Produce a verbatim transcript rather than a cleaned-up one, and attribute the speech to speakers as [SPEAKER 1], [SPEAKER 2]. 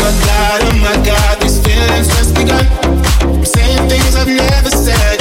[SPEAKER 1] my God, oh my God, these feelings just begun. I'm saying things I've never said.